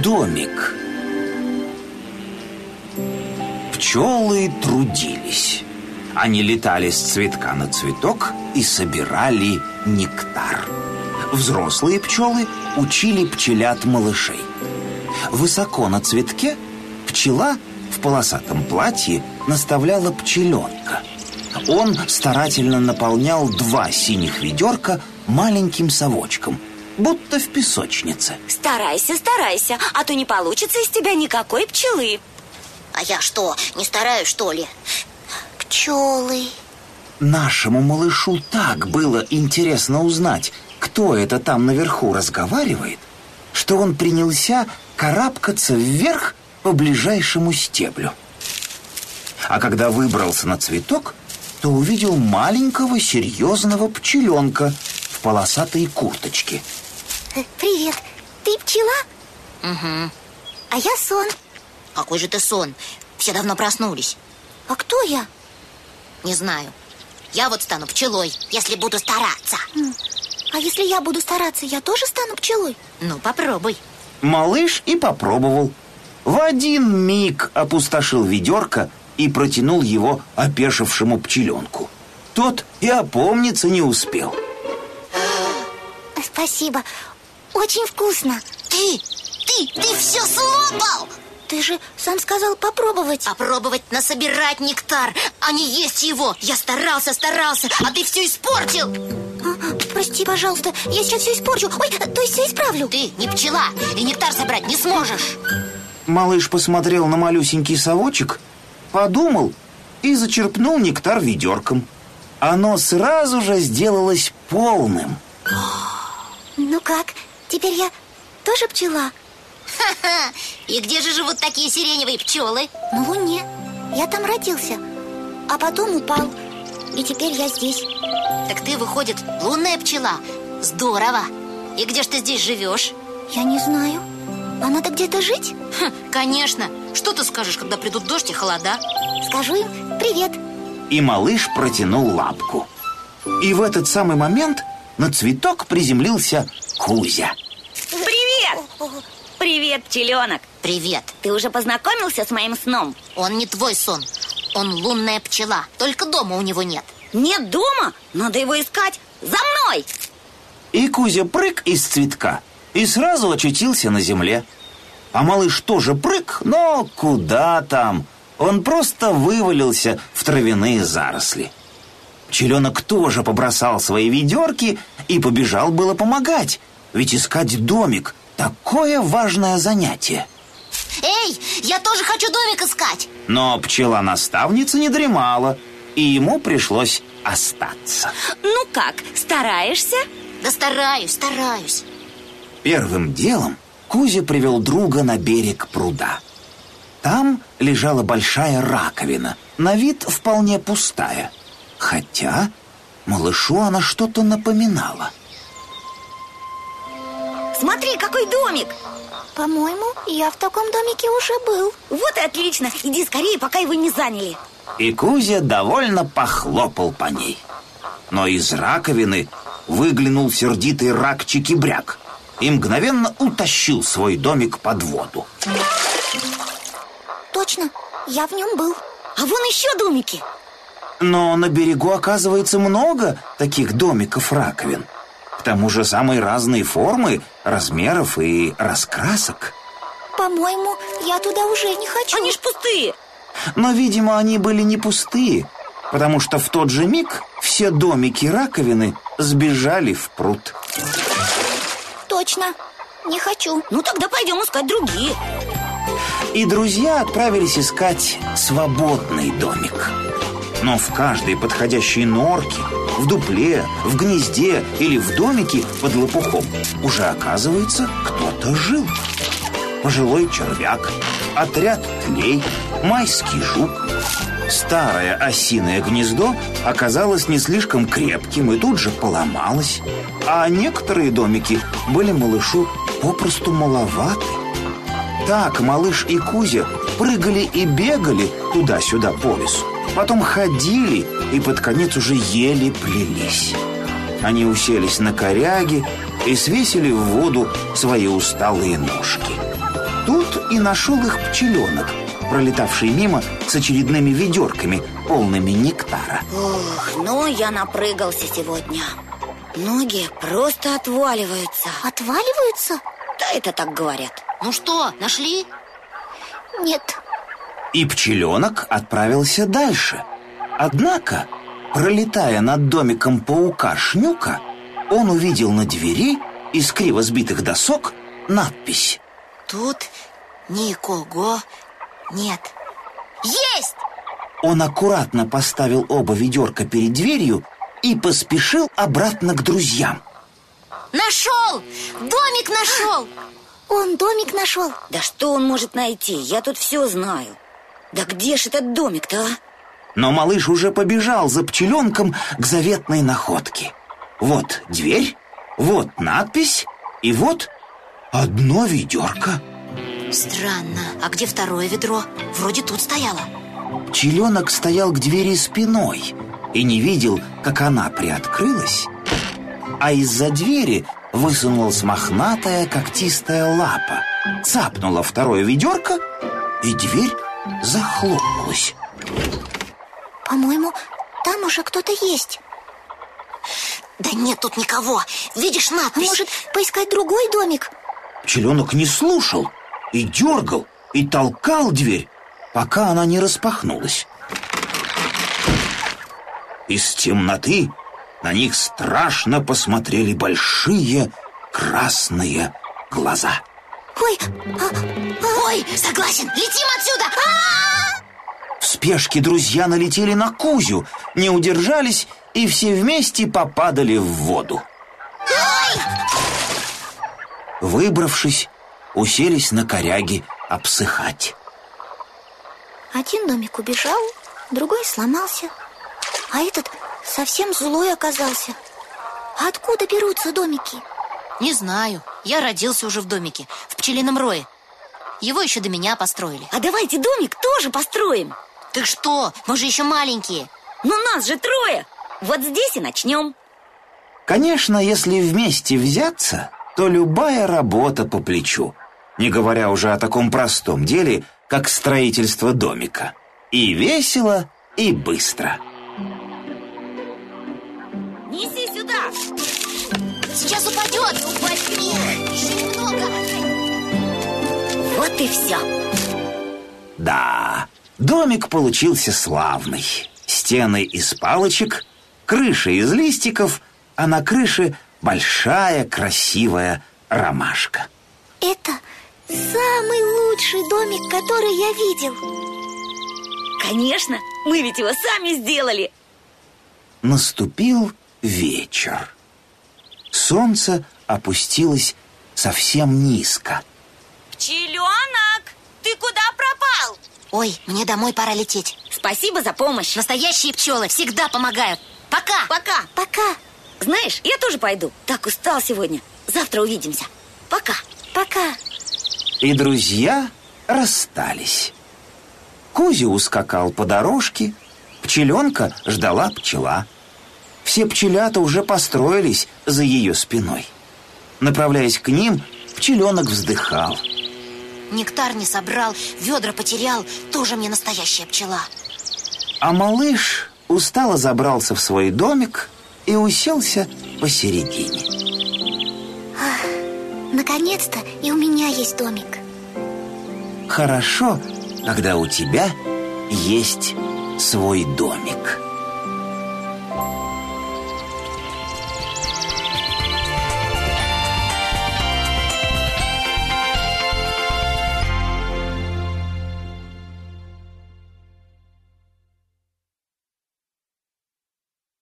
домик. Пчелы трудились. Они летали с цветка на цветок и собирали нектар. Взрослые пчелы учили пчелят малышей. Высоко на цветке пчела в полосатом платье наставляла пчеленка. Он старательно наполнял 2 синих ведерка маленьким совочком, будто в песочнице. Старайся, старайся, а то не получится из тебя никакой пчелы. А я что, не стараюсь, что ли? Пчелы. Нашему малышу так было интересно узнать, кто это там наверху разговаривает, что он принялся карабкаться вверх по ближайшему стеблю. А когда выбрался на цветок, то увидел маленького серьезного пчеленка в полосатой курточке. Привет, ты пчела? Угу. А я сон. Какой же ты сон? Все давно проснулись. А кто я? Не знаю. Я вот стану пчелой, если буду стараться. А если я буду стараться, я тоже стану пчелой? Ну, попробуй. Малыш и попробовал. В один миг опустошил ведерко и протянул его опешившему пчеленку. Тот и опомниться не успел. Спасибо, очень вкусно. Ты все слопал! Ты же сам сказал попробовать. Попробовать насобирать нектар, а не есть его. Я старался, а ты все испортил. Прости, пожалуйста, я сейчас все испорчу. Ой, то есть все исправлю. Ты не пчела и нектар собрать не сможешь. Малыш посмотрел на малюсенький совочек, подумал и зачерпнул нектар ведерком. Оно сразу же сделалось полным. Ну как, теперь я тоже пчела? Ха-ха! И где же живут такие сиреневые пчелы? На Луне. Я там родился, а потом упал. И теперь я здесь. Так ты, выходит, лунная пчела? Здорово! И где ж ты здесь живешь? Я не знаю. А надо где-то жить? Конечно. Что ты скажешь, когда придут дождь и холода? Скажу им привет. И малыш протянул лапку. И в этот самый момент на цветок приземлился Кузя. Привет! Привет, пчеленок. Привет. Ты уже познакомился с моим сном? Он не твой сон. Он лунная пчела. Только дома у него нет. Нет дома? Надо его искать. За мной! И Кузя прыг из цветка и сразу очутился на земле. А малыш тоже прыг, но куда там? Он просто вывалился в травяные заросли. Пчеленок тоже побросал свои ведерки и побежал было помогать. Ведь искать домик — такое важное занятие. Эй, я тоже хочу домик искать. Но пчела-наставница не дремала, и ему пришлось остаться. Ну как, стараешься? Да стараюсь. Первым делом Кузя привел друга на берег пруда. Там лежала большая раковина, на вид вполне пустая. Хотя малышу она что-то напоминала. Смотри, какой домик! По-моему, я в таком домике уже был. Вот и отлично, иди скорее, пока его не заняли. И Кузя довольно похлопал по ней. Но из раковины выглянул сердитый рак Чикибряк и мгновенно утащил свой домик под воду. Точно, я в нем был. А вон еще домики. Но на берегу, оказывается, много таких домиков-раковин. К тому же самые разные формы, размеров и раскрасок. По-моему, я туда уже не хочу. Они ж пустые. Но, видимо, они были не пустые, потому что в тот же миг все домики-раковины сбежали в пруд. Точно, не хочу. Ну тогда пойдем искать другие. И друзья отправились искать свободный домик. Но в каждой подходящей норке, в дупле, в гнезде или в домике под лопухом уже, оказывается, кто-то жил. Пожилой червяк, отряд тлей, майский жук. Старое осиное гнездо оказалось не слишком крепким и тут же поломалось. А некоторые домики были малышу попросту маловаты. Так малыш и Кузя прыгали и бегали туда-сюда по лесу. Потом ходили и под конец уже еле плелись. Они уселись на коряги и свесили в воду свои усталые ножки. Тут и нашел их пчеленок, пролетавший мимо с очередными ведерками, полными нектара. Ох, ну я напрыгался сегодня. Ноги просто отваливаются. Отваливаются? Да это так говорят. Ну что, нашли? Нет. И пчеленок отправился дальше. Однако, пролетая над домиком паука-шнюка, он увидел на двери из криво сбитых досок надпись: Тут никого нет. Есть! Он аккуратно поставил оба ведерка перед дверью и поспешил обратно к друзьям. Нашел! Домик нашел! Он домик нашел. Да что он может найти? Я тут все знаю. Да где ж этот домик-то, а? Но малыш уже побежал за пчеленком к заветной находке. Вот дверь, вот надпись, и вот одно ведерко. Странно, а где второе ведро? Вроде тут стояло. Пчеленок стоял к двери спиной и не видел, как она приоткрылась, а из-за двери высунулась мохнатая когтистая лапа, цапнула второе ведерко, и дверь захлопнулась. По-моему, там уже кто-то есть. Да нет тут никого. Видишь надпись? Может, поискать другой домик? Пчеленок не слушал и дергал, и толкал дверь, пока она не распахнулась. Из темноты на них страшно посмотрели большие красные глаза. Ой, Ой, согласен, летим отсюда! В спешке друзья налетели на Кузю, не удержались и все вместе попадали в воду. Выбравшись, уселись на коряги обсыхать. один домик убежал, другой сломался, а этот совсем злой оказался. А откуда берутся домики? Не знаю, я родился уже в домике, в пчелином рое. Его еще до меня построили. А давайте домик тоже построим. Ты что, мы же еще маленькие. Ну нас же трое. Вот здесь и начнем. Конечно, если вместе взяться, то любая работа по плечу, не говоря уже о таком простом деле, как строительство домика. И весело, и быстро. Неси сюда. Сейчас упадет. Еще немного. Вот и все. Да, домик получился славный. Стены из палочек, крыша из листиков, а на крыше большая красивая ромашка. Это самый лучший домик, который я видел. Конечно, мы ведь его сами сделали. Наступил вечер. Солнце опустилось совсем низко. Пчеленок, ты куда пропал? Ой, мне домой пора лететь. Спасибо за помощь. Настоящие пчелы всегда помогают. Пока. Пока. Пока. Знаешь, я тоже пойду. Так устал сегодня. Завтра увидимся. Пока. Пока. И друзья расстались. Кузя ускакал по дорожке, пчеленка ждала пчела. Все пчелята уже построились за ее спиной. Направляясь к ним, пчеленок вздыхал. Нектар не собрал, ведра потерял. Тоже мне настоящая пчела. А малыш устало забрался в свой домик и уселся посередине. Наконец-то и у меня есть домик. Хорошо, когда у тебя есть свой домик.